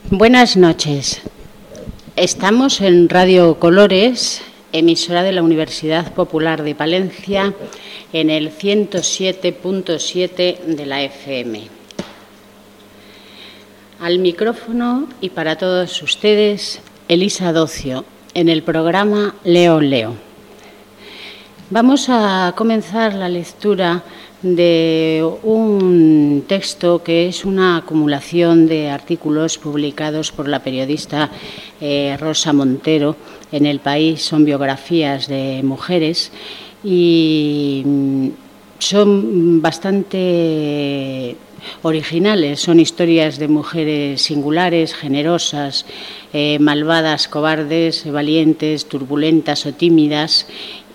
Buenas noches. Estamos en Radio Colores, emisora de la Universidad Popular de Palencia, en el 107.7 de la FM. Al micrófono y para todos ustedes, Elisa Docio, en el programa Leo Leo. Vamos a comenzar la lectura de un texto que es una acumulación de artículos publicados por la periodista Rosa Montero en El País. Son biografías de mujeres y son bastante originales. Son historias de mujeres singulares, generosas, malvadas, cobardes, valientes, turbulentas o tímidas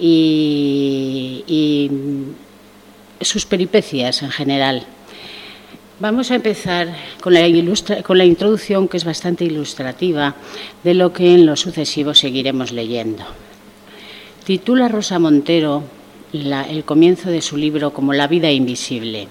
y sus peripecias en general. Vamos a empezar con la introducción, que es bastante ilustrativa de lo que en lo sucesivo seguiremos leyendo. Titula Rosa Montero el comienzo de su libro como La vida invisible.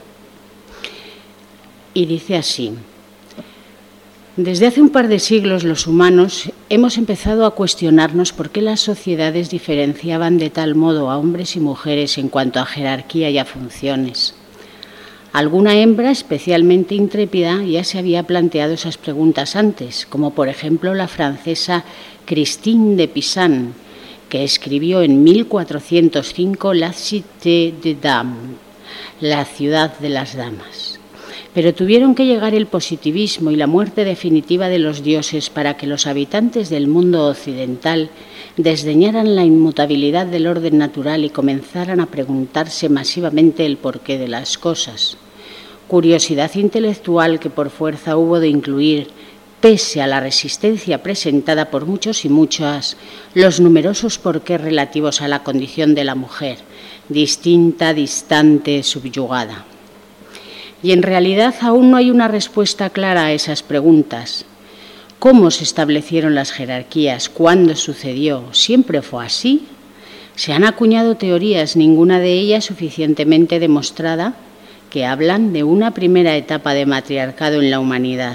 Y dice así: desde hace un par de siglos los humanos hemos empezado a cuestionarnos por qué las sociedades diferenciaban de tal modo a hombres y mujeres en cuanto a jerarquía y a funciones. Alguna hembra especialmente intrépida ya se había planteado esas preguntas antes, como por ejemplo la francesa Christine de Pisan, que escribió en 1405 La Cité des Dames, la ciudad de las damas. Pero tuvieron que llegar el positivismo y la muerte definitiva de los dioses para que los habitantes del mundo occidental desdeñaran la inmutabilidad del orden natural y comenzaran a preguntarse masivamente el porqué de las cosas. Curiosidad intelectual que por fuerza hubo de incluir, pese a la resistencia presentada por muchos y muchas, los numerosos porqués relativos a la condición de la mujer, distinta, distante, subyugada. Y en realidad aún no hay una respuesta clara a esas preguntas. ¿Cómo se establecieron las jerarquías? ¿Cuándo sucedió? ¿Siempre fue así? Se han acuñado teorías, ninguna de ellas suficientemente demostrada, que hablan de una primera etapa de matriarcado en la humanidad,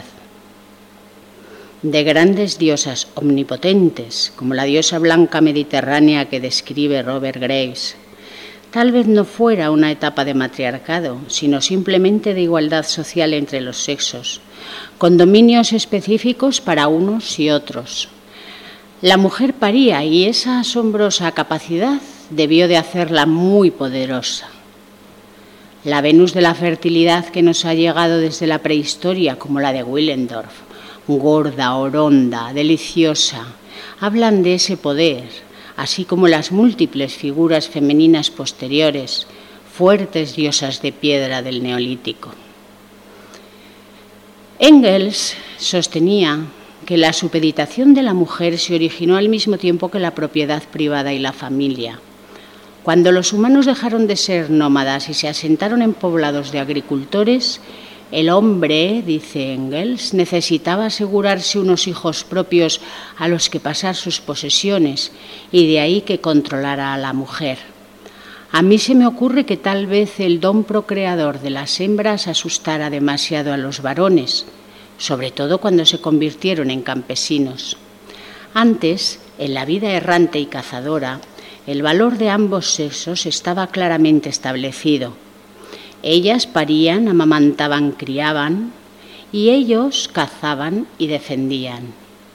de grandes diosas omnipotentes, como la diosa blanca mediterránea que describe Robert Graves. Tal vez no fuera una etapa de matriarcado, sino simplemente de igualdad social entre los sexos, con dominios específicos para unos y otros. La mujer paría y esa asombrosa capacidad debió de hacerla muy poderosa. La Venus de la fertilidad que nos ha llegado desde la prehistoria, como la de Willendorf, gorda, oronda, deliciosa, hablan de ese poder, así como las múltiples figuras femeninas posteriores, fuertes diosas de piedra del Neolítico. Engels sostenía que la supeditación de la mujer se originó al mismo tiempo que la propiedad privada y la familia. Cuando los humanos dejaron de ser nómadas y se asentaron en poblados de agricultores, el hombre, dice Engels, necesitaba asegurarse unos hijos propios a los que pasar sus posesiones y de ahí que controlara a la mujer. A mí se me ocurre que tal vez el don procreador de las hembras asustara demasiado a los varones, sobre todo cuando se convirtieron en campesinos. Antes, en la vida errante y cazadora, el valor de ambos sexos estaba claramente establecido. Ellas parían, amamantaban, criaban, y ellos cazaban y defendían.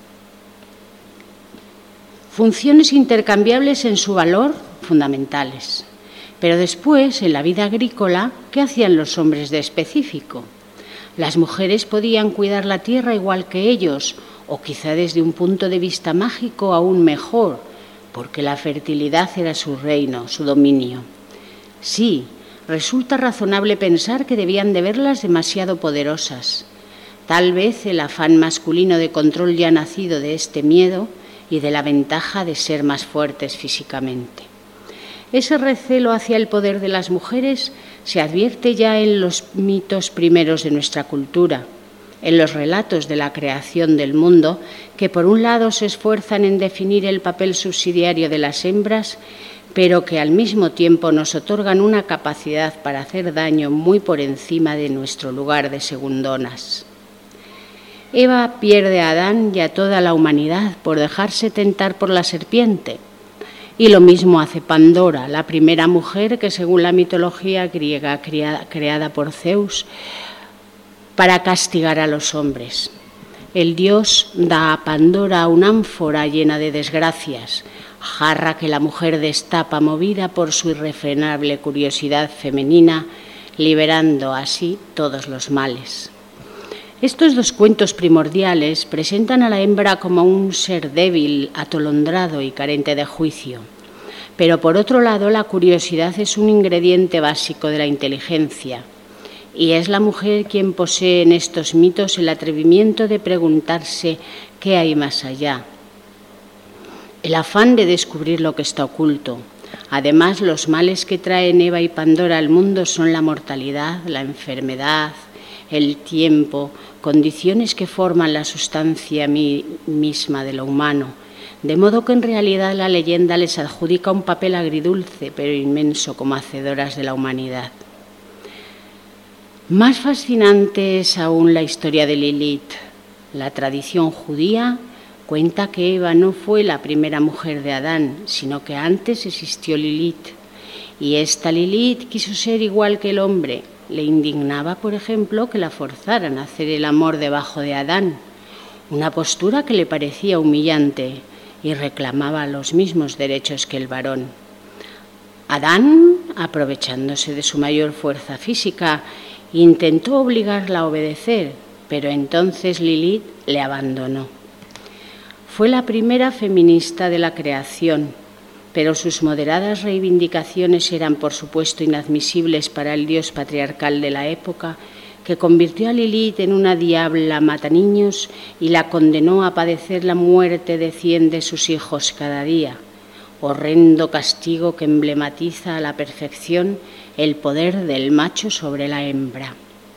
Funciones intercambiables en su valor, fundamentales. Pero después, en la vida agrícola, ¿qué hacían los hombres de específico? Las mujeres podían cuidar la tierra igual que ellos, o quizá desde un punto de vista mágico aún mejor, porque la fertilidad era su reino, su dominio. Sí, resulta razonable pensar que debían de verlas demasiado poderosas. Tal vez el afán masculino de control ya nacido de este miedo y de la ventaja de ser más fuertes físicamente. Ese recelo hacia el poder de las mujeres se advierte ya en los mitos primeros de nuestra cultura, en los relatos de la creación del mundo, que por un lado se esfuerzan en definir el papel subsidiario de las hembras, pero que al mismo tiempo nos otorgan una capacidad para hacer daño muy por encima de nuestro lugar de segundonas. Eva pierde a Adán y a toda la humanidad por dejarse tentar por la serpiente. Y lo mismo hace Pandora, la primera mujer que, según la mitología griega creada por Zeus, para castigar a los hombres. El dios da a Pandora una ánfora llena de desgracias, jarra que la mujer destapa movida por su irrefrenable curiosidad femenina, liberando así todos los males. Estos dos cuentos primordiales presentan a la hembra como un ser débil, atolondrado y carente de juicio. Pero por otro lado, la curiosidad es un ingrediente básico de la inteligencia. Y es la mujer quien posee en estos mitos el atrevimiento de preguntarse qué hay más allá, el afán de descubrir lo que está oculto. Además, los males que traen Eva y Pandora al mundo son la mortalidad, la enfermedad, el tiempo, condiciones que forman la sustancia misma de lo humano, de modo que en realidad la leyenda les adjudica un papel agridulce pero inmenso como hacedoras de la humanidad. Más fascinante es aún la historia de Lilith. La tradición judía cuenta que Eva no fue la primera mujer de Adán, sino que antes existió Lilith. Y esta Lilith quiso ser igual que el hombre. Le indignaba, por ejemplo, que la forzaran a hacer el amor debajo de Adán, una postura que le parecía humillante y reclamaba los mismos derechos que el varón. Adán, aprovechándose de su mayor fuerza física, intentó obligarla a obedecer, pero entonces Lilith le abandonó. Fue la primera feminista de la creación, pero sus moderadas reivindicaciones eran, por supuesto, inadmisibles para el dios patriarcal de la época, que convirtió a Lilith en una diabla mataniños y la condenó a padecer la muerte de 100 de sus hijos cada día, horrendo castigo que emblematiza a la perfección el poder del macho sobre la hembra.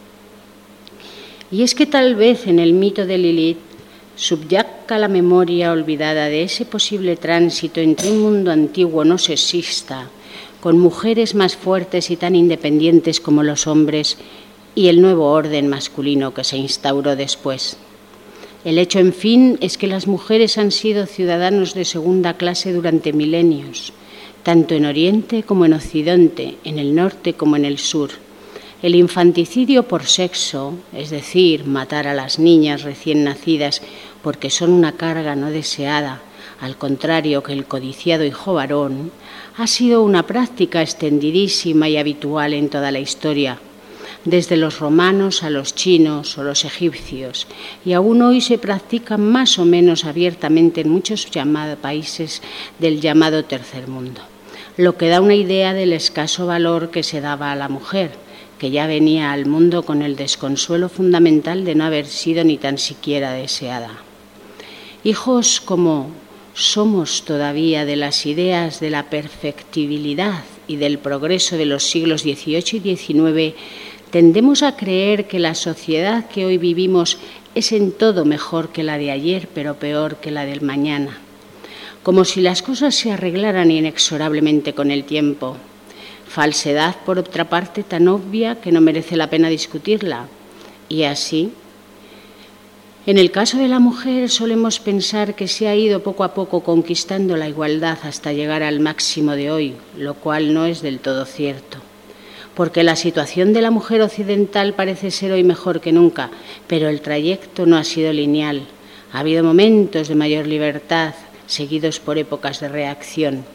Y es que tal vez en el mito de Lilith subyaca la memoria olvidada de ese posible tránsito entre un mundo antiguo no sexista, con mujeres más fuertes y tan independientes como los hombres, y el nuevo orden masculino que se instauró después. El hecho, en fin, es que las mujeres han sido ciudadanos de segunda clase durante milenios, tanto en Oriente como en Occidente, en el norte como en el sur. El infanticidio por sexo, es decir, matar a las niñas recién nacidas porque son una carga no deseada, al contrario que el codiciado hijo varón, ha sido una práctica extendidísima y habitual en toda la historia, desde los romanos a los chinos o los egipcios, y aún hoy se practican más o menos abiertamente en muchos países del llamado tercer mundo, lo que da una idea del escaso valor que se daba a la mujer, que ya venía al mundo con el desconsuelo fundamental de no haber sido ni tan siquiera deseada. Hijos como somos todavía de las ideas de la perfectibilidad y del progreso de los siglos XVIII y XIX, tendemos a creer que la sociedad que hoy vivimos es en todo mejor que la de ayer, pero peor que la del mañana, como si las cosas se arreglaran inexorablemente con el tiempo. Falsedad, por otra parte, tan obvia que no merece la pena discutirla. Y así, en el caso de la mujer solemos pensar que se ha ido poco a poco conquistando la igualdad hasta llegar al máximo de hoy, lo cual no es del todo cierto. Porque la situación de la mujer occidental parece ser hoy mejor que nunca, pero el trayecto no ha sido lineal. Ha habido momentos de mayor libertad, seguidos por épocas de reacción.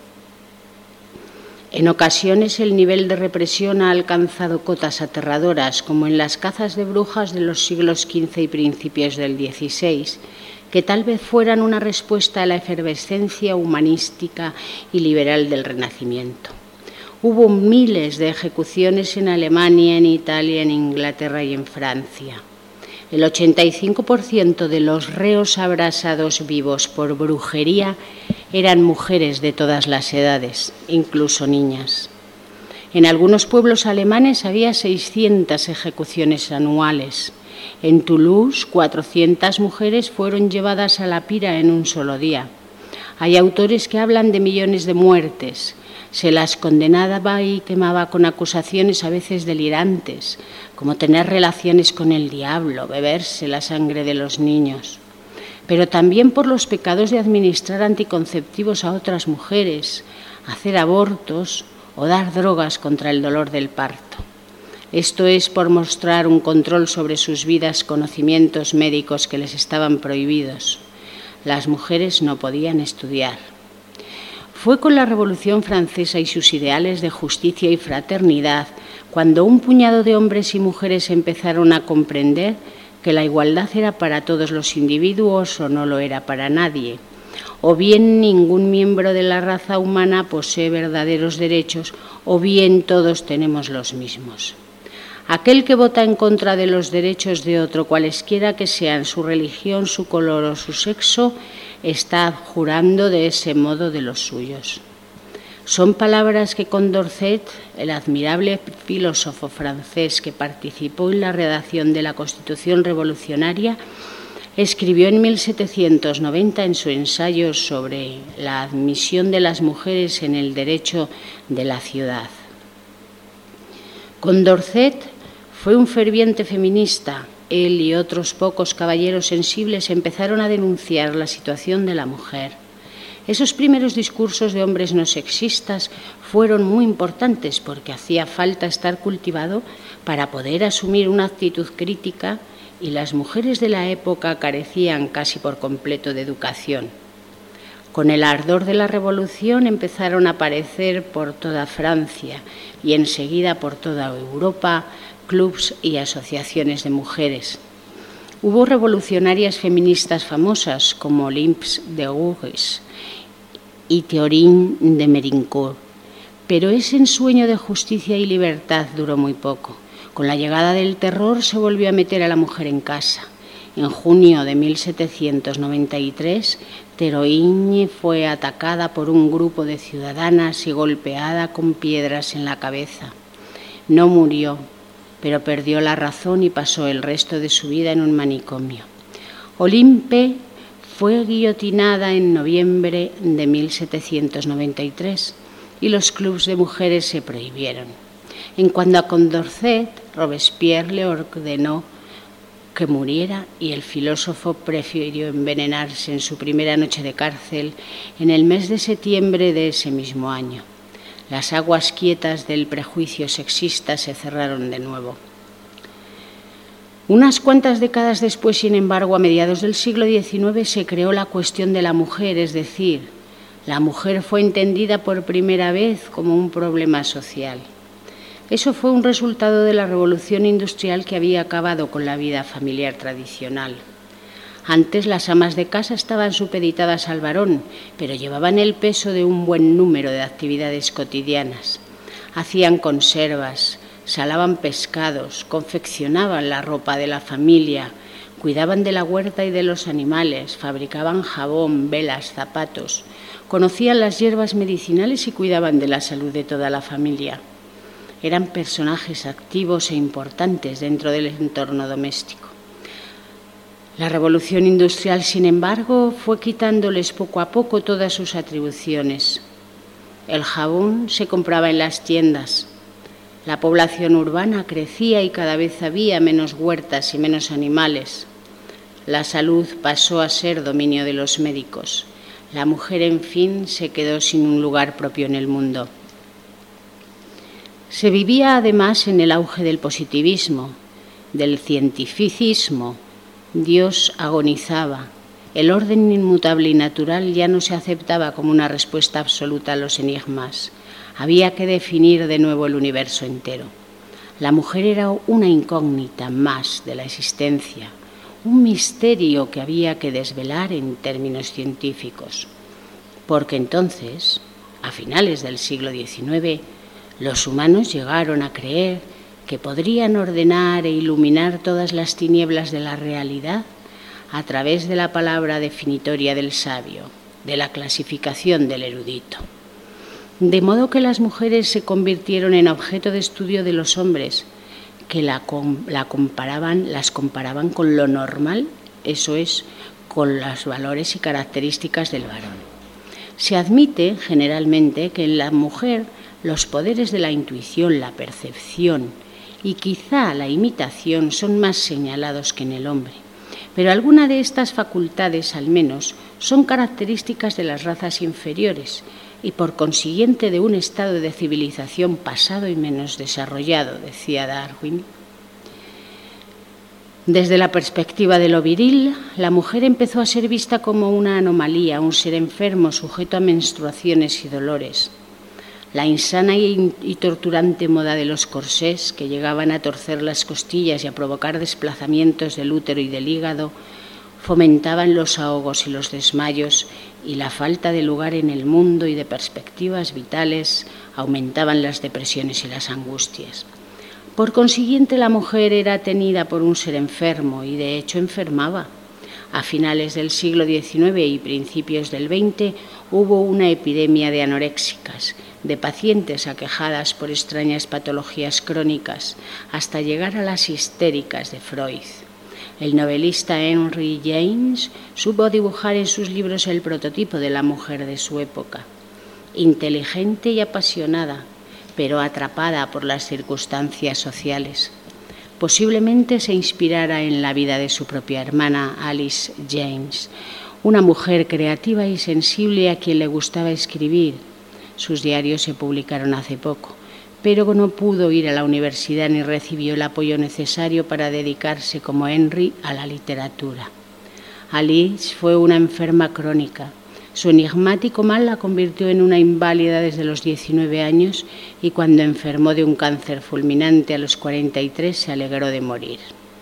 En ocasiones el nivel de represión ha alcanzado cotas aterradoras, como en las cazas de brujas de los siglos XV y principios del XVI, que tal vez fueran una respuesta a la efervescencia humanística y liberal del Renacimiento. Hubo miles de ejecuciones en Alemania, en Italia, en Inglaterra y en Francia. El 85% de los reos abrasados vivos por brujería eran mujeres de todas las edades, incluso niñas. En algunos pueblos alemanes había 600 ejecuciones anuales. En Toulouse, 400 mujeres fueron llevadas a la pira en un solo día. Hay autores que hablan de millones de muertes. Se las condenaba y quemaba con acusaciones a veces delirantes, como tener relaciones con el diablo, beberse la sangre de los niños, pero también por los pecados de administrar anticonceptivos a otras mujeres, hacer abortos o dar drogas contra el dolor del parto. Esto es por mostrar un control sobre sus vidas, conocimientos médicos que les estaban prohibidos. Las mujeres no podían estudiar. Fue con la Revolución Francesa y sus ideales de justicia y fraternidad cuando un puñado de hombres y mujeres empezaron a comprender que la igualdad era para todos los individuos o no lo era para nadie, o bien ningún miembro de la raza humana posee verdaderos derechos, o bien todos tenemos los mismos. Aquel que vota en contra de los derechos de otro, cualesquiera que sean su religión, su color o su sexo, está abjurando de ese modo de los suyos. Son palabras que Condorcet, el admirable filósofo francés que participó en la redacción de la Constitución revolucionaria, escribió en 1790 en su ensayo sobre la admisión de las mujeres en el derecho de la ciudad. Condorcet fue un ferviente feminista. Él y otros pocos caballeros sensibles empezaron a denunciar la situación de la mujer. Esos primeros discursos de hombres no sexistas fueron muy importantes porque hacía falta estar cultivado para poder asumir una actitud crítica y las mujeres de la época carecían casi por completo de educación. Con el ardor de la Revolución empezaron a aparecer por toda Francia y enseguida por toda Europa clubs y asociaciones de mujeres. Hubo revolucionarias feministas famosas como Olympe de Gouges y Théorine de Méricourt, pero ese ensueño de justicia y libertad duró muy poco. Con la llegada del terror se volvió a meter a la mujer en casa. En junio de 1793, Théorine fue atacada por un grupo de ciudadanas y golpeada con piedras en la cabeza. No murió, pero perdió la razón y pasó el resto de su vida en un manicomio. Olympe fue guillotinada en noviembre de 1793 y los clubs de mujeres se prohibieron. En cuanto a Condorcet, Robespierre le ordenó que muriera y el filósofo prefirió envenenarse en su primera noche de cárcel en el mes de septiembre de ese mismo año. Las aguas quietas del prejuicio sexista se cerraron de nuevo. Unas cuantas décadas después, sin embargo, a mediados del siglo XIX, se creó la cuestión de la mujer, es decir, la mujer fue entendida por primera vez como un problema social. Eso fue un resultado de la revolución industrial que había acabado con la vida familiar tradicional. Antes las amas de casa estaban supeditadas al varón, pero llevaban el peso de un buen número de actividades cotidianas. Hacían conservas, salaban pescados, confeccionaban la ropa de la familia, cuidaban de la huerta y de los animales, fabricaban jabón, velas, zapatos, conocían las hierbas medicinales y cuidaban de la salud de toda la familia. Eran personajes activos e importantes dentro del entorno doméstico. La revolución industrial, sin embargo, fue quitándoles poco a poco todas sus atribuciones. El jabón se compraba en las tiendas. La población urbana crecía y cada vez había menos huertas y menos animales. La salud pasó a ser dominio de los médicos. La mujer, en fin, se quedó sin un lugar propio en el mundo. Se vivía además en el auge del positivismo, del cientificismo. Dios agonizaba. El orden inmutable y natural ya no se aceptaba como una respuesta absoluta a los enigmas. Había que definir de nuevo el universo entero. La mujer era una incógnita más de la existencia, un misterio que había que desvelar en términos científicos. Porque entonces, a finales del siglo XIX, los humanos llegaron a creer que podrían ordenar e iluminar todas las tinieblas de la realidad a través de la palabra definitoria del sabio, de la clasificación del erudito. De modo que las mujeres se convirtieron en objeto de estudio de los hombres, que las comparaban con lo normal, eso es, con los valores y características del varón. Se admite generalmente que en la mujer los poderes de la intuición, la percepción y quizá la imitación son más señalados que en el hombre. Pero algunas de estas facultades, al menos, son características de las razas inferiores y por consiguiente de un estado de civilización pasado y menos desarrollado, decía Darwin. Desde la perspectiva de lo viril, la mujer empezó a ser vista como una anomalía, un ser enfermo sujeto a menstruaciones y dolores. La insana y torturante moda de los corsés, que llegaban a torcer las costillas y a provocar desplazamientos del útero y del hígado, fomentaban los ahogos y los desmayos, y la falta de lugar en el mundo y de perspectivas vitales aumentaban las depresiones y las angustias. Por consiguiente, la mujer era tenida por un ser enfermo y, de hecho, enfermaba. A finales del siglo XIX y principios del XX hubo una epidemia de anoréxicas, de pacientes aquejadas por extrañas patologías crónicas, hasta llegar a las histéricas de Freud. El novelista Henry James supo dibujar en sus libros el prototipo de la mujer de su época, inteligente y apasionada, pero atrapada por las circunstancias sociales. Posiblemente se inspirara en la vida de su propia hermana Alice James, una mujer creativa y sensible a quien le gustaba escribir. Sus diarios se publicaron hace poco, pero no pudo ir a la universidad ni recibió el apoyo necesario para dedicarse como Henry a la literatura. Alice fue una enferma crónica. Su enigmático mal la convirtió en una inválida desde los 19 años y cuando enfermó de un cáncer fulminante a los 43 se alegró de morir.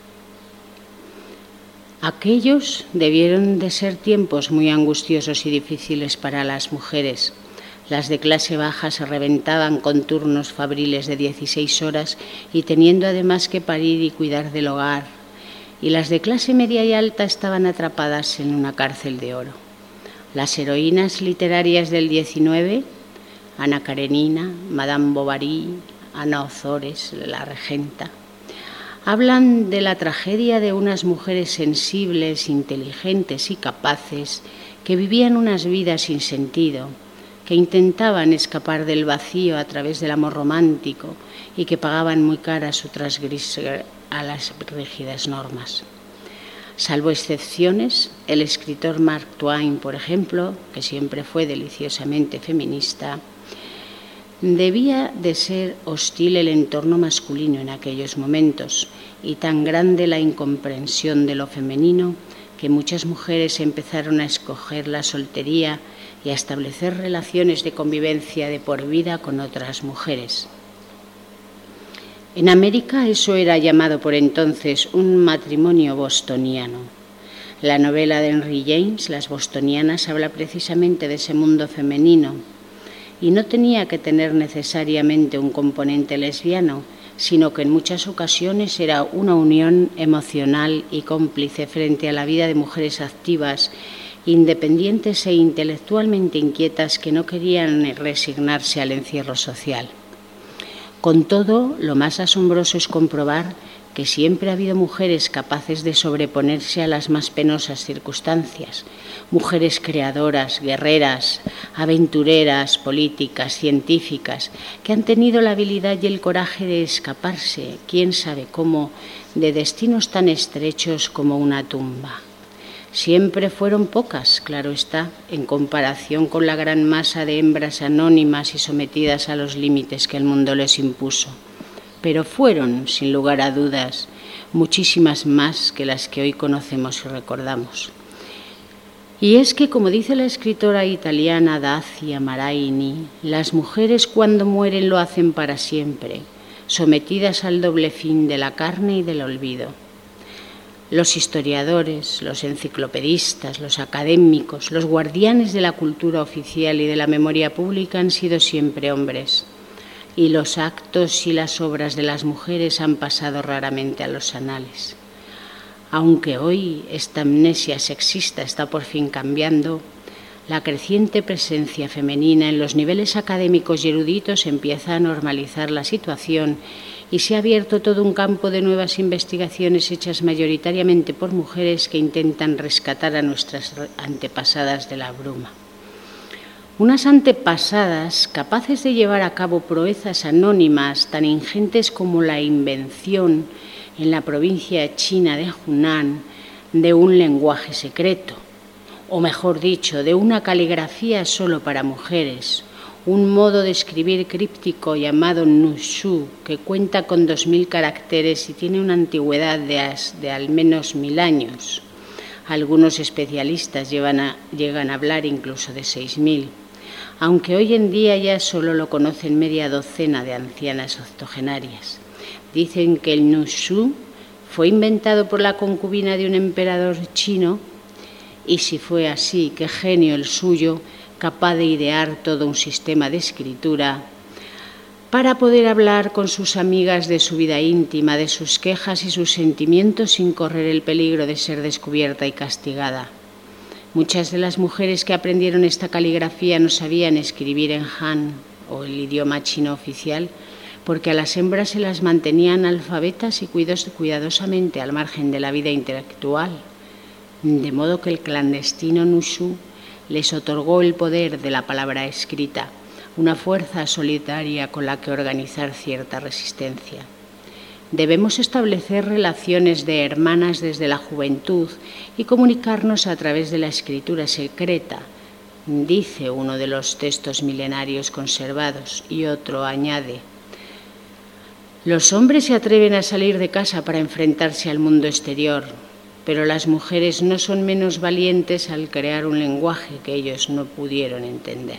Aquellos debieron de ser tiempos muy angustiosos y difíciles para las mujeres. Las de clase baja se reventaban con turnos fabriles de 16 horas y teniendo además que parir y cuidar del hogar. Y las de clase media y alta estaban atrapadas en una cárcel de oro. Las heroínas literarias del XIX, Ana Karenina, Madame Bovary, Ana Ozores, la regenta, hablan de la tragedia de unas mujeres sensibles, inteligentes y capaces que vivían unas vidas sin sentido, que intentaban escapar del vacío a través del amor romántico y que pagaban muy cara su transgresión a las rígidas normas. Salvo excepciones, el escritor Mark Twain, por ejemplo, que siempre fue deliciosamente feminista, debía de ser hostil el entorno masculino en aquellos momentos y tan grande la incomprensión de lo femenino que muchas mujeres empezaron a escoger la soltería y a establecer relaciones de convivencia de por vida con otras mujeres. En América eso era llamado por entonces un matrimonio bostoniano. La novela de Henry James, Las Bostonianas, habla precisamente de ese mundo femenino y no tenía que tener necesariamente un componente lesbiano, sino que en muchas ocasiones era una unión emocional y cómplice frente a la vida de mujeres activas, independientes e intelectualmente inquietas que no querían resignarse al encierro social. Con todo, lo más asombroso es comprobar que siempre ha habido mujeres capaces de sobreponerse a las más penosas circunstancias, mujeres creadoras, guerreras, aventureras, políticas, científicas, que han tenido la habilidad y el coraje de escaparse, quién sabe cómo, de destinos tan estrechos como una tumba. Siempre fueron pocas, claro está, en comparación con la gran masa de hembras anónimas y sometidas a los límites que el mundo les impuso. Pero fueron, sin lugar a dudas, muchísimas más que las que hoy conocemos y recordamos. Y es que, como dice la escritora italiana Dacia Maraini, las mujeres cuando mueren lo hacen para siempre, sometidas al doble fin de la carne y del olvido. Los historiadores, los enciclopedistas, los académicos, los guardianes de la cultura oficial y de la memoria pública han sido siempre hombres, y los actos y las obras de las mujeres han pasado raramente a los anales. Aunque hoy esta amnesia sexista está por fin cambiando, la creciente presencia femenina en los niveles académicos y eruditos empieza a normalizar la situación y se ha abierto todo un campo de nuevas investigaciones hechas mayoritariamente por mujeres que intentan rescatar a nuestras antepasadas de la bruma. Unas antepasadas capaces de llevar a cabo proezas anónimas tan ingentes como la invención en la provincia china de Hunan de un lenguaje secreto, o mejor dicho, de una caligrafía solo para mujeres, un modo de escribir críptico llamado Nushu, que cuenta con 2000 caracteres y tiene una antigüedad de al menos 1000 años. Algunos especialistas llegan a hablar incluso de 6000. Aunque hoy en día ya solo lo conocen media docena de ancianas octogenarias. Dicen que el Nushu fue inventado por la concubina de un emperador chino, y si fue así, qué genio el suyo, capaz de idear todo un sistema de escritura para poder hablar con sus amigas de su vida íntima, de sus quejas y sus sentimientos sin correr el peligro de ser descubierta y castigada. Muchas de las mujeres que aprendieron esta caligrafía no sabían escribir en Han, o el idioma chino oficial, porque a las hembras se las mantenían alfabetas y cuidadosamente al margen de la vida intelectual, de modo que el clandestino Nushu les otorgó el poder de la palabra escrita, una fuerza solitaria con la que organizar cierta resistencia. Debemos establecer relaciones de hermanas desde la juventud y comunicarnos a través de la escritura secreta, dice uno de los textos milenarios conservados, y otro añade: los hombres se atreven a salir de casa para enfrentarse al mundo exterior, pero las mujeres no son menos valientes al crear un lenguaje que ellos no pudieron entender.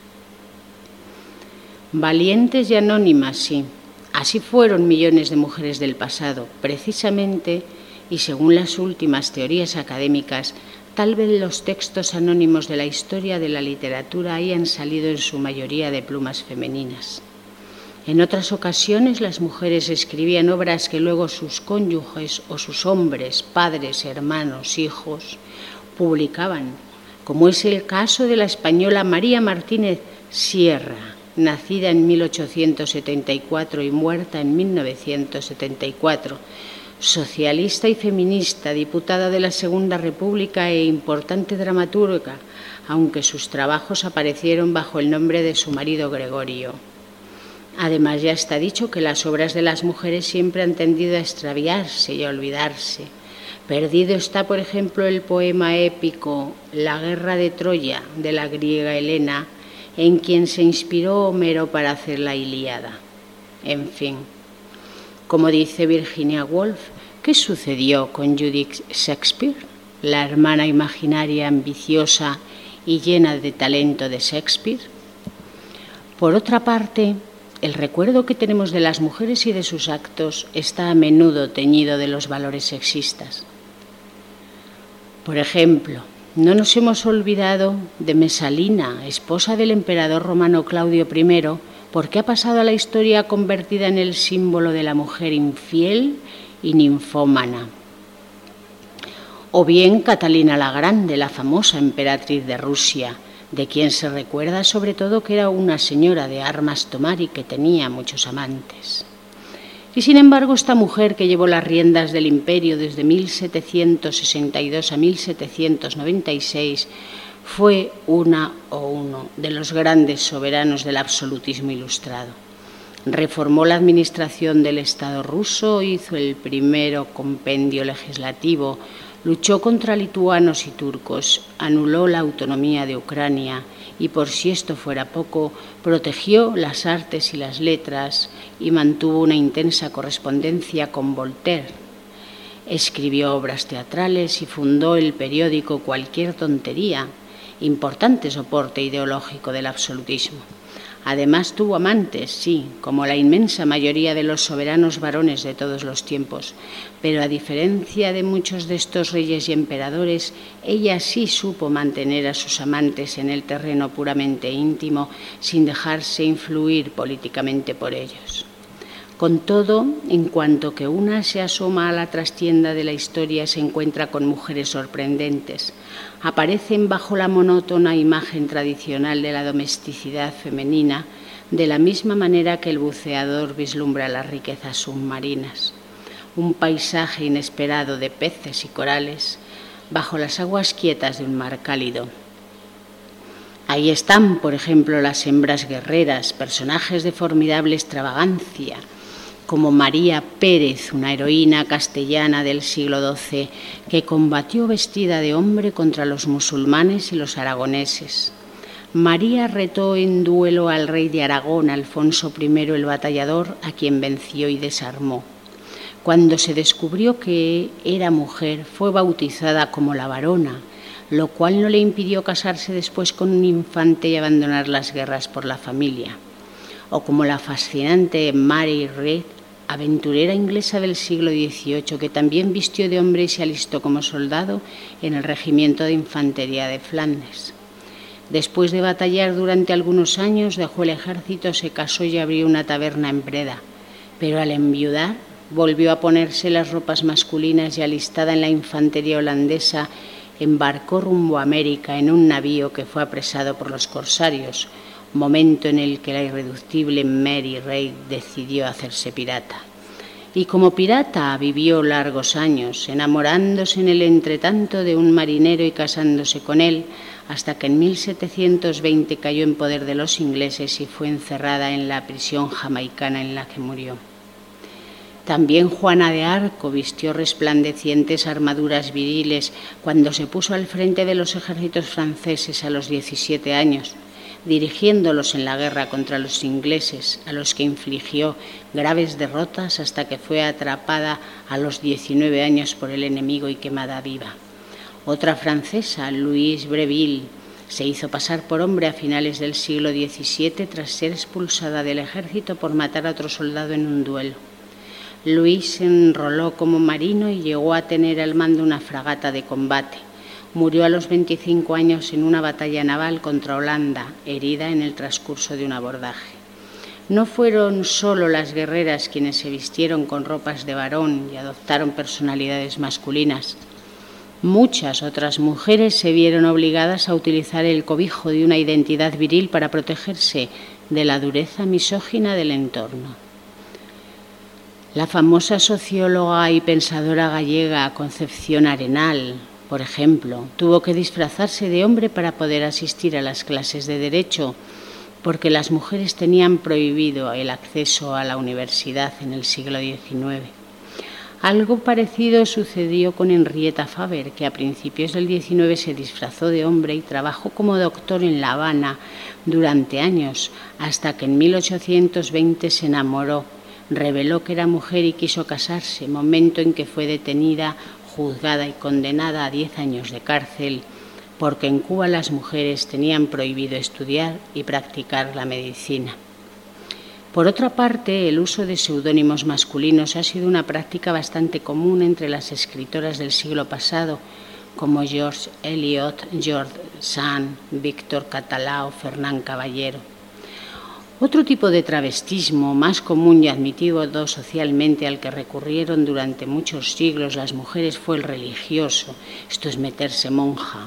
Valientes y anónimas, sí. Así fueron millones de mujeres del pasado, precisamente, y según las últimas teorías académicas, tal vez los textos anónimos de la historia de la literatura hayan salido en su mayoría de plumas femeninas. En otras ocasiones las mujeres escribían obras que luego sus cónyuges o sus hombres, padres, hermanos, hijos, publicaban, como es el caso de la española María Martínez Sierra, nacida en 1874 y muerta en 1974, socialista y feminista, diputada de la Segunda República e importante dramaturga, aunque sus trabajos aparecieron bajo el nombre de su marido Gregorio. Además, ya está dicho que las obras de las mujeres siempre han tendido a extraviarse y a olvidarse. Perdido está, por ejemplo, el poema épico La guerra de Troya, de la griega Helena, en quien se inspiró Homero para hacer la Ilíada. En fin, como dice Virginia Woolf, ¿qué sucedió con Judith Shakespeare, la hermana imaginaria, ambiciosa y llena de talento de Shakespeare? Por otra parte, el recuerdo que tenemos de las mujeres y de sus actos está a menudo teñido de los valores sexistas. Por ejemplo, no nos hemos olvidado de Mesalina, esposa del emperador romano Claudio I, porque ha pasado a la historia convertida en el símbolo de la mujer infiel y ninfómana. O bien Catalina la Grande, la famosa emperatriz de Rusia, de quien se recuerda sobre todo que era una señora de armas tomar y que tenía muchos amantes. Y sin embargo, esta mujer que llevó las riendas del imperio desde 1762 a 1796 fue uno de los grandes soberanos del absolutismo ilustrado. Reformó la administración del Estado ruso, hizo el primero compendio legislativo, luchó contra lituanos y turcos, anuló la autonomía de Ucrania y, por si esto fuera poco, protegió las artes y las letras y mantuvo una intensa correspondencia con Voltaire. Escribió obras teatrales y fundó el periódico Cualquier Tontería, importante soporte ideológico del absolutismo. Además tuvo amantes, sí, como la inmensa mayoría de los soberanos varones de todos los tiempos, pero a diferencia de muchos de estos reyes y emperadores, ella sí supo mantener a sus amantes en el terreno puramente íntimo, sin dejarse influir políticamente por ellos. Con todo, en cuanto que una se asoma a la trastienda de la historia, se encuentra con mujeres sorprendentes. Aparecen bajo la monótona imagen tradicional de la domesticidad femenina, de la misma manera que el buceador vislumbra las riquezas submarinas. Un paisaje inesperado de peces y corales bajo las aguas quietas de un mar cálido. Ahí están, por ejemplo, las hembras guerreras, personajes de formidable extravagancia, como María Pérez, una heroína castellana del siglo XII, que combatió vestida de hombre contra los musulmanes y los aragoneses. María retó en duelo al rey de Aragón, Alfonso I el Batallador, a quien venció y desarmó. Cuando se descubrió que era mujer, fue bautizada como la Varona, lo cual no le impidió casarse después con un infante y abandonar las guerras por la familia. O como la fascinante Mary Read, aventurera inglesa del siglo XVIII, que también vistió de hombre y se alistó como soldado en el regimiento de infantería de Flandes. Después de batallar durante algunos años, dejó el ejército, se casó y abrió una taberna en Breda, pero al enviudar volvió a ponerse las ropas masculinas y, alistada en la infantería holandesa, embarcó rumbo a América en un navío que fue apresado por los corsarios, momento en el que la irreductible Mary Read decidió hacerse pirata. Y como pirata vivió largos años, enamorándose en el entretanto de un marinero y casándose con él, hasta que en 1720 cayó en poder de los ingleses y fue encerrada en la prisión jamaicana en la que murió. También Juana de Arco vistió resplandecientes armaduras viriles cuando se puso al frente de los ejércitos franceses a los 17 años, dirigiéndolos en la guerra contra los ingleses, a los que infligió graves derrotas hasta que fue atrapada a los 19 años por el enemigo y quemada viva. Otra francesa, Louise Breville, se hizo pasar por hombre a finales del siglo XVII tras ser expulsada del ejército por matar a otro soldado en un duelo. Louise se enroló como marino y llegó a tener al mando una fragata de combate. Murió a los 25 años en una batalla naval contra Holanda, herida en el transcurso de un abordaje. No fueron solo las guerreras quienes se vistieron con ropas de varón y adoptaron personalidades masculinas. Muchas otras mujeres se vieron obligadas a utilizar el cobijo de una identidad viril para protegerse de la dureza misógina del entorno. La famosa socióloga y pensadora gallega Concepción Arenal, por ejemplo, tuvo que disfrazarse de hombre para poder asistir a las clases de Derecho, porque las mujeres tenían prohibido el acceso a la universidad en el siglo XIX. Algo parecido sucedió con Henrietta Faber, que a principios del XIX se disfrazó de hombre y trabajó como doctor en La Habana durante años, hasta que en 1820 se enamoró, reveló que era mujer y quiso casarse, momento en que fue detenida, juzgada y condenada a 10 años de cárcel, porque en Cuba las mujeres tenían prohibido estudiar y practicar la medicina. Por otra parte, el uso de seudónimos masculinos ha sido una práctica bastante común entre las escritoras del siglo pasado, como George Eliot, George Sand, Víctor Catalá o Fernán Caballero. Otro tipo de travestismo más común y admitido socialmente al que recurrieron durante muchos siglos las mujeres fue el religioso, esto es meterse monja.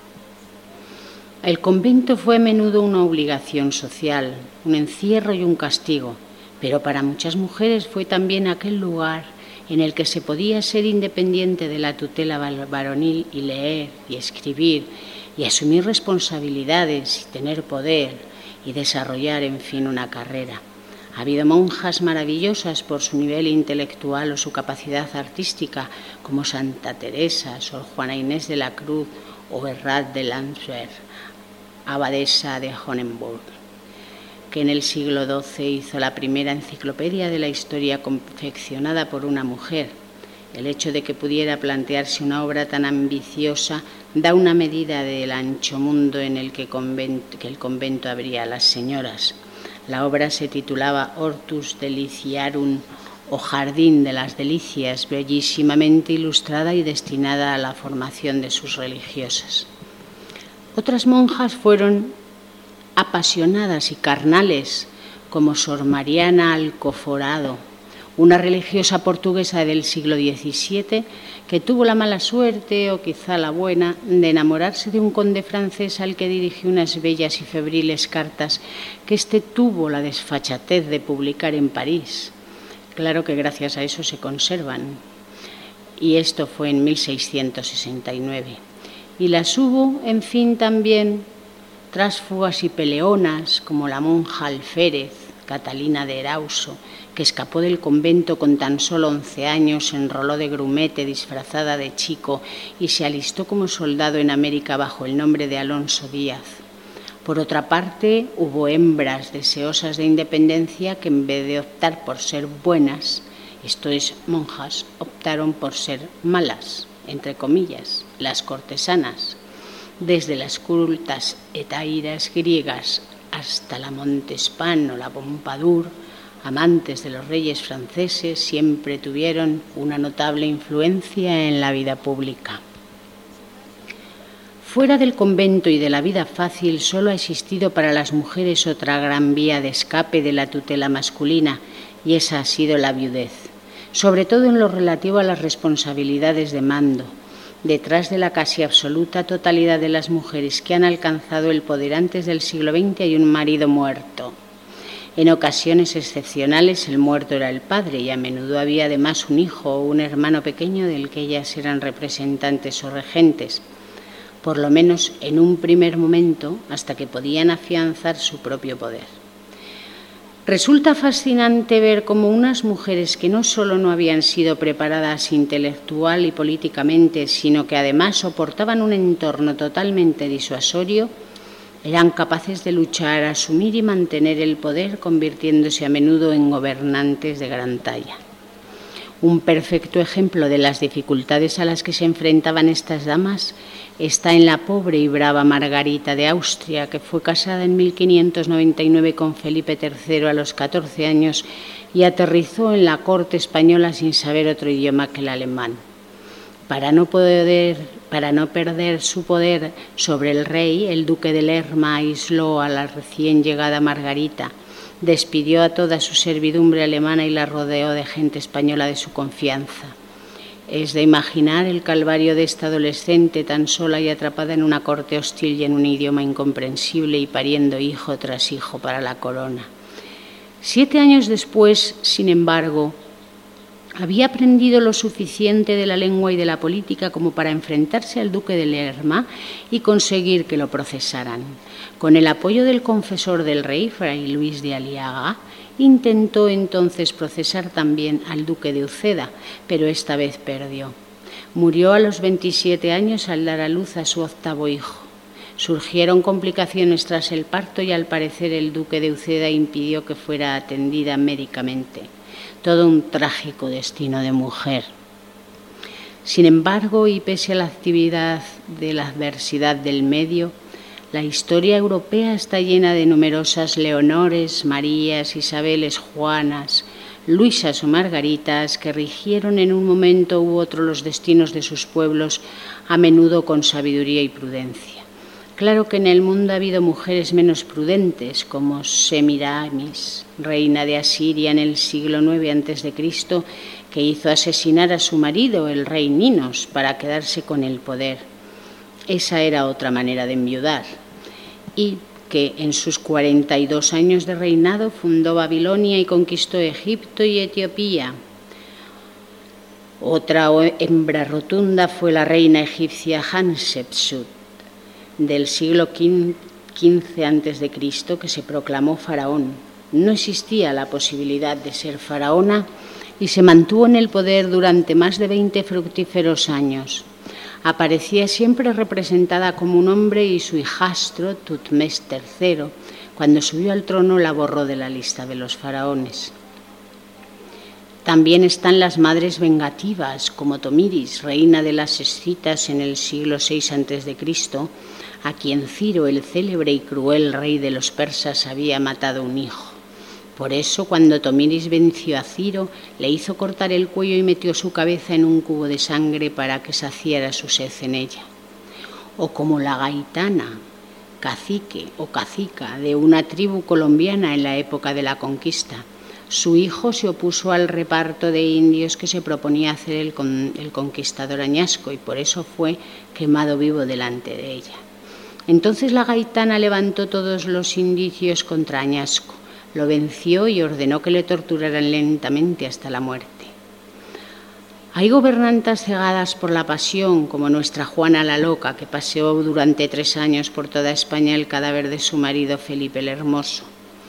El convento fue a menudo una obligación social, un encierro y un castigo, pero para muchas mujeres fue también aquel lugar en el que se podía ser independiente de la tutela varonil y leer y escribir y asumir responsabilidades y tener poder y desarrollar, en fin, una carrera. Ha habido monjas maravillosas por su nivel intelectual o su capacidad artística, como Santa Teresa, Sor Juana Inés de la Cruz o Berrat de Landsberg, abadesa de Honenburg, que en el siglo XII hizo la primera enciclopedia de la historia confeccionada por una mujer. El hecho de que pudiera plantearse una obra tan ambiciosa da una medida del ancho mundo en el que el convento abría a las señoras. La obra se titulaba Hortus Deliciarum, o Jardín de las Delicias, bellísimamente ilustrada y destinada a la formación de sus religiosas. Otras monjas fueron apasionadas y carnales, como Sor Mariana Alcoforado, una religiosa portuguesa del siglo XVII que tuvo la mala suerte, o quizá la buena, de enamorarse de un conde francés al que dirigió unas bellas y febriles cartas que éste tuvo la desfachatez de publicar en París. Claro que gracias a eso se conservan. Y esto fue en 1669. Y las hubo, en fin, también tránsfugas y peleonas, como la monja alférez Catalina de Erauso, que escapó del convento con tan solo 11 años, se enroló de grumete disfrazada de chico y se alistó como soldado en América bajo el nombre de Alonso Díaz. Por otra parte, hubo hembras deseosas de independencia que, en vez de optar por ser buenas, esto es, monjas, optaron por ser malas, entre comillas, las cortesanas. Desde las cultas hetairas griegas hasta la Montespan o la Pompadour, amantes de los reyes franceses, siempre tuvieron una notable influencia en la vida pública. Fuera del convento y de la vida fácil, solo ha existido para las mujeres otra gran vía de escape de la tutela masculina, y esa ha sido la viudez, sobre todo en lo relativo a las responsabilidades de mando. Detrás de la casi absoluta totalidad de las mujeres que han alcanzado el poder antes del siglo XX hay un marido muerto. En ocasiones excepcionales el muerto era el padre y a menudo había además un hijo o un hermano pequeño del que ellas eran representantes o regentes, por lo menos en un primer momento, hasta que podían afianzar su propio poder. Resulta fascinante ver cómo unas mujeres que no solo no habían sido preparadas intelectual y políticamente, sino que además soportaban un entorno totalmente disuasorio, eran capaces de luchar, asumir y mantener el poder, convirtiéndose a menudo en gobernantes de gran talla. Un perfecto ejemplo de las dificultades a las que se enfrentaban estas damas está en la pobre y brava Margarita de Austria, que fue casada en 1599 con Felipe III a los 14 años y aterrizó en la corte española sin saber otro idioma que el alemán. Para no perder su poder sobre el rey, el duque de Lerma aisló a la recién llegada Margarita, despidió a toda su servidumbre alemana y la rodeó de gente española de su confianza. Es de imaginar el calvario de esta adolescente tan sola y atrapada en una corte hostil y en un idioma incomprensible y pariendo hijo tras hijo para la corona. 7 años después, sin embargo, había aprendido lo suficiente de la lengua y de la política como para enfrentarse al duque de Lerma y conseguir que lo procesaran. Con el apoyo del confesor del rey, fray Luis de Aliaga, intentó entonces procesar también al duque de Uceda, pero esta vez perdió. Murió a los 27 años al dar a luz a su 8º hijo. Surgieron complicaciones tras el parto y al parecer el duque de Uceda impidió que fuera atendida médicamente. Todo un trágico destino de mujer. Sin embargo, y pese a la actividad de la adversidad del medio, la historia europea está llena de numerosas Leonores, Marías, Isabeles, Juanas, Luisas o Margaritas que rigieron en un momento u otro los destinos de sus pueblos, a menudo con sabiduría y prudencia. Claro que en el mundo ha habido mujeres menos prudentes, como Semiramis, reina de Asiria en el siglo IX a.C., que hizo asesinar a su marido, el rey Ninos, para quedarse con el poder. Esa era otra manera de enviudar. Y que en sus 42 años de reinado fundó Babilonia y conquistó Egipto y Etiopía. Otra hembra rotunda fue la reina egipcia Hatshepsut, del siglo XV a.C., que se proclamó faraón. No existía la posibilidad de ser faraona y se mantuvo en el poder durante más de 20 fructíferos años. Aparecía siempre representada como un hombre y su hijastro, Tutmés III, cuando subió al trono la borró de la lista de los faraones. También están las madres vengativas, como Tomiris, reina de las escitas en el siglo VI a.C., a quien Ciro, el célebre y cruel rey de los persas, había matado un hijo. Por eso, cuando Tomiris venció a Ciro, le hizo cortar el cuello y metió su cabeza en un cubo de sangre para que saciara su sed en ella. O como la Gaitana, cacique o cacica de una tribu colombiana en la época de la conquista. Su hijo se opuso al reparto de indios que se proponía hacer el conquistador Añasco y por eso fue quemado vivo delante de ella. Entonces la Gaitana levantó todos los indicios contra Añasco, lo venció y ordenó que le torturaran lentamente hasta la muerte. Hay gobernantas cegadas por la pasión, como nuestra Juana la Loca, que paseó durante 3 años por toda España el cadáver de su marido Felipe el Hermoso.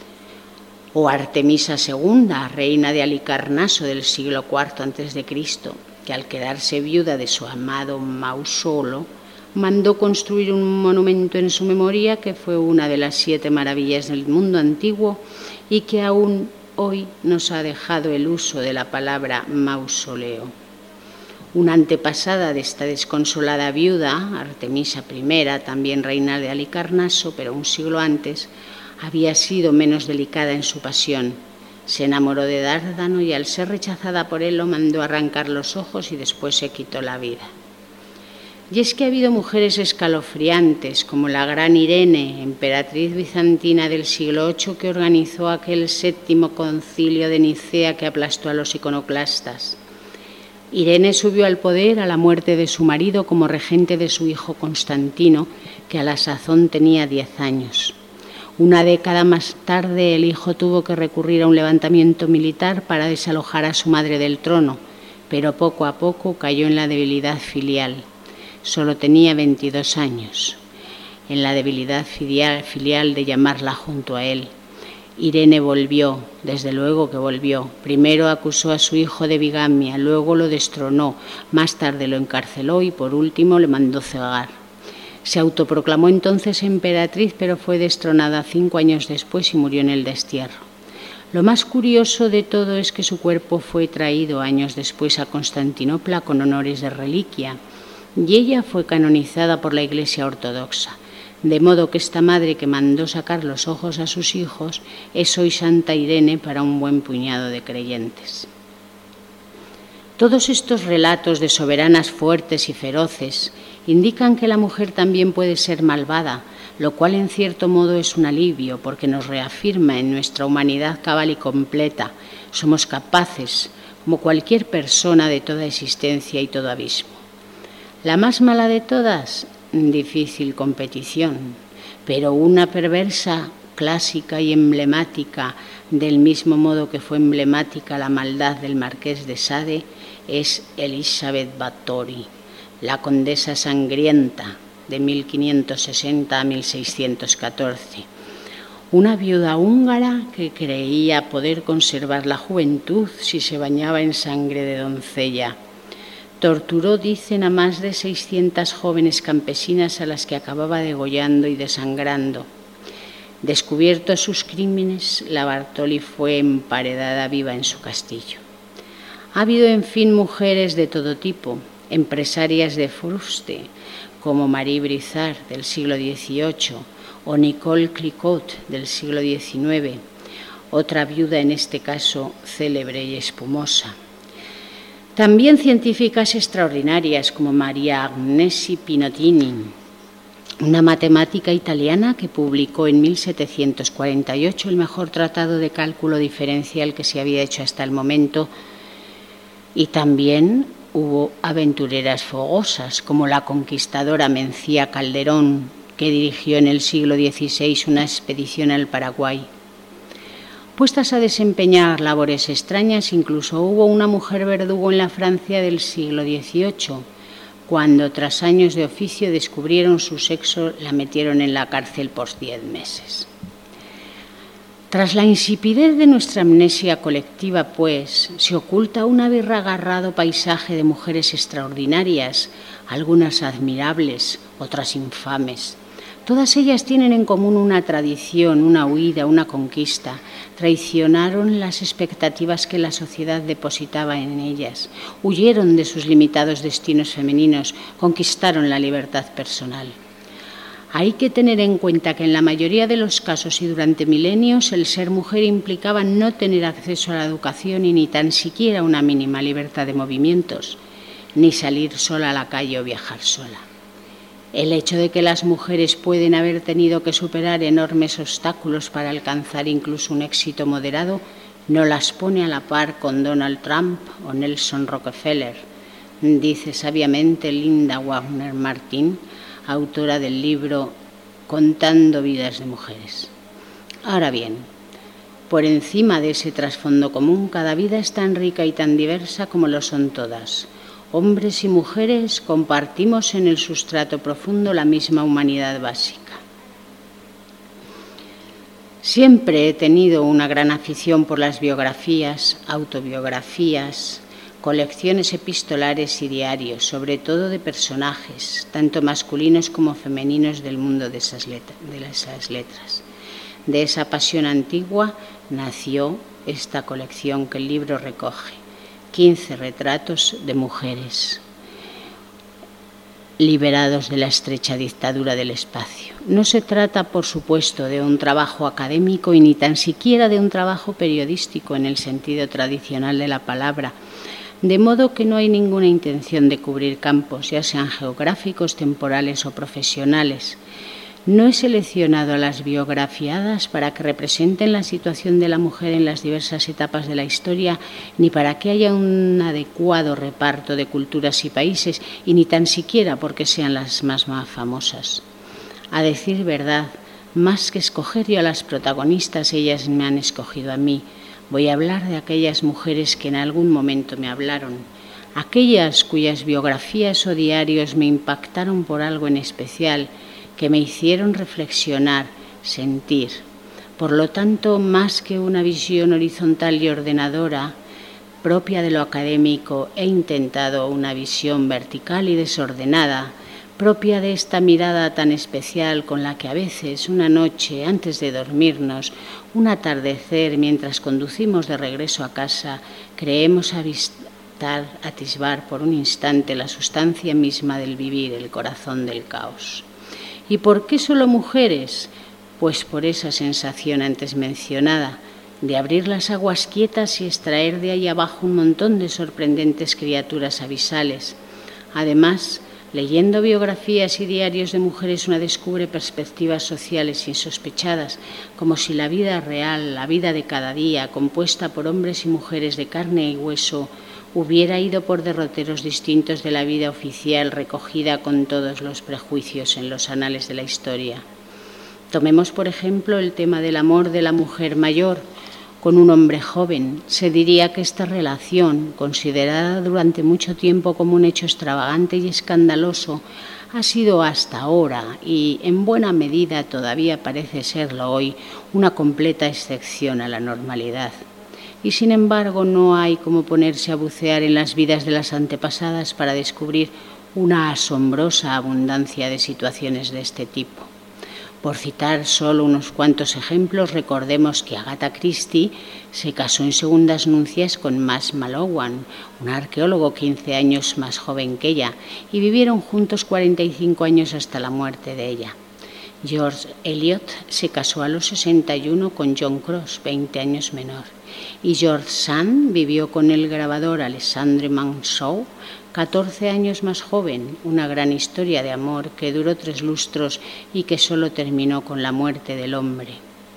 O Artemisa II, reina de Halicarnaso del siglo IV a.C., que al quedarse viuda de su amado Mausolo, mandó construir un monumento en su memoria que fue una de las 7 maravillas del mundo antiguo y que aún hoy nos ha dejado el uso de la palabra mausoleo. Una antepasada de esta desconsolada viuda, Artemisa I, también reina de Halicarnaso, pero un siglo antes, había sido menos delicada en su pasión. Se enamoró de Dárdano y al ser rechazada por él lo mandó arrancar los ojos y después se quitó la vida. Y es que ha habido mujeres escalofriantes, como la gran Irene, emperatriz bizantina del siglo VIII, que organizó aquel 7º concilio de Nicea que aplastó a los iconoclastas. Irene subió al poder a la muerte de su marido como regente de su hijo Constantino, que a la sazón tenía 10 años. Una década más tarde, el hijo tuvo que recurrir a un levantamiento militar para desalojar a su madre del trono, pero poco a poco cayó en la debilidad filial. Solo tenía 22 años, en la debilidad filial de llamarla junto a él. Irene volvió, desde luego que volvió. Primero acusó a su hijo de bigamia, luego lo destronó, más tarde lo encarceló y por último le mandó cegar. Se autoproclamó entonces emperatriz, pero fue destronada 5 años después y murió en el destierro. Lo más curioso de todo es que su cuerpo fue traído años después a Constantinopla con honores de reliquia, y ella fue canonizada por la Iglesia Ortodoxa, de modo que esta madre que mandó sacar los ojos a sus hijos es hoy Santa Irene para un buen puñado de creyentes. Todos estos relatos de soberanas fuertes y feroces indican que la mujer también puede ser malvada, lo cual en cierto modo es un alivio porque nos reafirma en nuestra humanidad cabal y completa. Somos capaces, como cualquier persona, de toda existencia y todo abismo. La más mala de todas, difícil competición, pero una perversa, clásica y emblemática, del mismo modo que fue emblemática la maldad del marqués de Sade, es Elisabeth Báthory, la condesa sangrienta de 1560 a 1614, una viuda húngara que creía poder conservar la juventud si se bañaba en sangre de doncella. Torturó, dicen, a más de 600 jóvenes campesinas a las que acababa degollando y desangrando. Descubiertos sus crímenes, la Bartoli fue emparedada viva en su castillo. Ha habido, en fin, mujeres de todo tipo, empresarias de fuste, como Marie Brizard del siglo XVIII o Nicole Clicquot del siglo XIX, otra viuda en este caso célebre y espumosa. También científicas extraordinarias como Maria Agnesi Pinotini, una matemática italiana que publicó en 1748 el mejor tratado de cálculo diferencial que se había hecho hasta el momento. Y también hubo aventureras fogosas como la conquistadora Mencía Calderón, que dirigió en el siglo XVI una expedición al Paraguay. Puestas a desempeñar labores extrañas, incluso hubo una mujer verdugo en la Francia del siglo XVIII. Cuando, tras años de oficio, descubrieron su sexo, la metieron en la cárcel por 10 meses. Tras la insipidez de nuestra amnesia colectiva, pues, se oculta un agarrado paisaje de mujeres extraordinarias, algunas admirables, otras infames. Todas ellas tienen en común una tradición, una huida, una conquista. Traicionaron las expectativas que la sociedad depositaba en ellas, huyeron de sus limitados destinos femeninos, conquistaron la libertad personal. Hay que tener en cuenta que en la mayoría de los casos y durante milenios el ser mujer implicaba no tener acceso a la educación y ni tan siquiera una mínima libertad de movimientos, ni salir sola a la calle o viajar sola. El hecho de que las mujeres pueden haber tenido que superar enormes obstáculos para alcanzar incluso un éxito moderado no las pone a la par con Donald Trump o Nelson Rockefeller, dice sabiamente Linda Wagner Martin, autora del libro Contando vidas de mujeres. Ahora bien, por encima de ese trasfondo común, cada vida es tan rica y tan diversa como lo son todas. Hombres y mujeres compartimos en el sustrato profundo la misma humanidad básica. Siempre he tenido una gran afición por las biografías, autobiografías, colecciones epistolares y diarios, sobre todo de personajes, tanto masculinos como femeninos del mundo de esas letras. De esa pasión antigua nació esta colección que el libro recoge, 15 retratos de mujeres liberados de la estrecha dictadura del espacio. No se trata, por supuesto, de un trabajo académico y ni tan siquiera de un trabajo periodístico en el sentido tradicional de la palabra, de modo que no hay ninguna intención de cubrir campos, ya sean geográficos, temporales o profesionales. No he seleccionado a las biografiadas para que representen la situación de la mujer en las diversas etapas de la historia, ni para que haya un adecuado reparto de culturas y países, y ni tan siquiera porque sean las más famosas. A decir verdad, más que escoger yo a las protagonistas, ellas me han escogido a mí. Voy a hablar de aquellas mujeres que en algún momento me hablaron, aquellas cuyas biografías o diarios me impactaron por algo en especial, que me hicieron reflexionar, sentir. Por lo tanto, más que una visión horizontal y ordenadora propia de lo académico, he intentado una visión vertical y desordenada, propia de esta mirada tan especial con la que a veces, una noche antes de dormirnos, un atardecer mientras conducimos de regreso a casa, creemos atisbar por un instante la sustancia misma del vivir, el corazón del caos. ¿Y por qué solo mujeres? Pues por esa sensación antes mencionada, de abrir las aguas quietas y extraer de ahí abajo un montón de sorprendentes criaturas abisales. Además, leyendo biografías y diarios de mujeres, uno descubre perspectivas sociales insospechadas, como si la vida real, la vida de cada día, compuesta por hombres y mujeres de carne y hueso, hubiera ido por derroteros distintos de la vida oficial, recogida con todos los prejuicios en los anales de la historia. Tomemos, por ejemplo, el tema del amor de la mujer mayor con un hombre joven. Se diría que esta relación, considerada durante mucho tiempo como un hecho extravagante y escandaloso, ha sido hasta ahora, y en buena medida todavía parece serlo hoy, una completa excepción a la normalidad. Y sin embargo no hay como ponerse a bucear en las vidas de las antepasadas para descubrir una asombrosa abundancia de situaciones de este tipo. Por citar solo unos cuantos ejemplos, recordemos que Agatha Christie se casó en segundas nupcias con Max Mallowan, un arqueólogo 15 años más joven que ella, y vivieron juntos 45 años hasta la muerte de ella. George Eliot se casó a los 61 con John Cross, 20 años menor. Y George Sand vivió con el grabador Alexandre Manceau, 14 años más joven, una gran historia de amor que duró 3 lustros y que solo terminó con la muerte del hombre.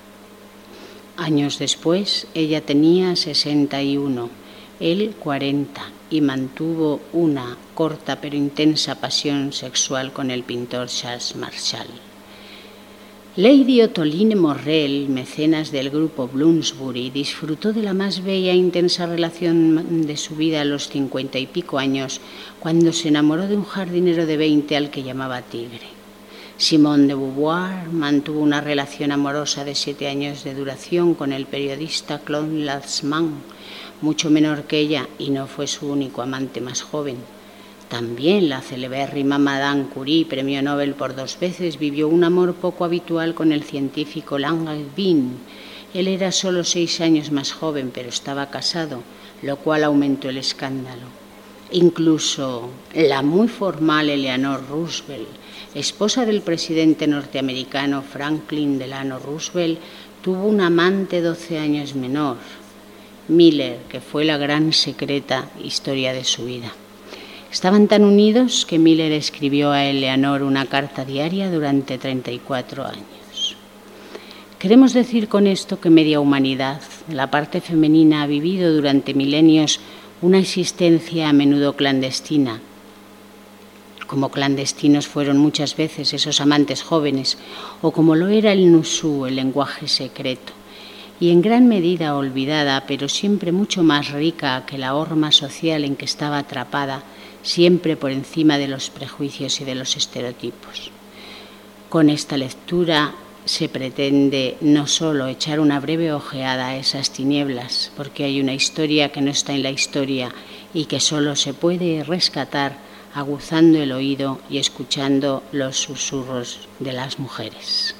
Años después, ella tenía 61, él 40, y mantuvo una corta pero intensa pasión sexual con el pintor Charles Marchal. Lady Ottoline Morrell, mecenas del grupo Bloomsbury, disfrutó de la más bella e intensa relación de su vida a los 50 y pico años, cuando se enamoró de un jardinero de 20 al que llamaba Tigre. Simone de Beauvoir mantuvo una relación amorosa de 7 años de duración con el periodista Claude Lanzmann, mucho menor que ella, y no fue su único amante más joven. También la celebérrima Madame Curie, premio Nobel por 2 veces, vivió un amor poco habitual con el científico Langevin. Él era solo 6 años más joven, pero estaba casado, lo cual aumentó el escándalo. Incluso la muy formal Eleanor Roosevelt, esposa del presidente norteamericano Franklin Delano Roosevelt, tuvo un amante 12 años menor, Miller, que fue la gran secreta historia de su vida. Estaban tan unidos que Miller escribió a Eleanor una carta diaria durante 34 años. Queremos decir con esto que media humanidad, la parte femenina, ha vivido durante milenios una existencia a menudo clandestina. Como clandestinos fueron muchas veces esos amantes jóvenes, o como lo era el nusú, el lenguaje secreto, y en gran medida olvidada, pero siempre mucho más rica que la horma social en que estaba atrapada, siempre por encima de los prejuicios y de los estereotipos. Con esta lectura se pretende no solo echar una breve ojeada a esas tinieblas, porque hay una historia que no está en la historia y que solo se puede rescatar aguzando el oído y escuchando los susurros de las mujeres.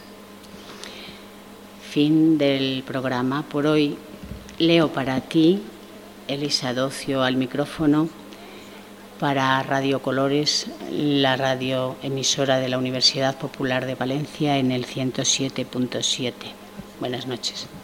Fin del programa. Por hoy leo para ti, Elisa Docio al micrófono, para Radio Colores, la radioemisora de la Universidad Popular de Valencia en el 107.7. Buenas noches.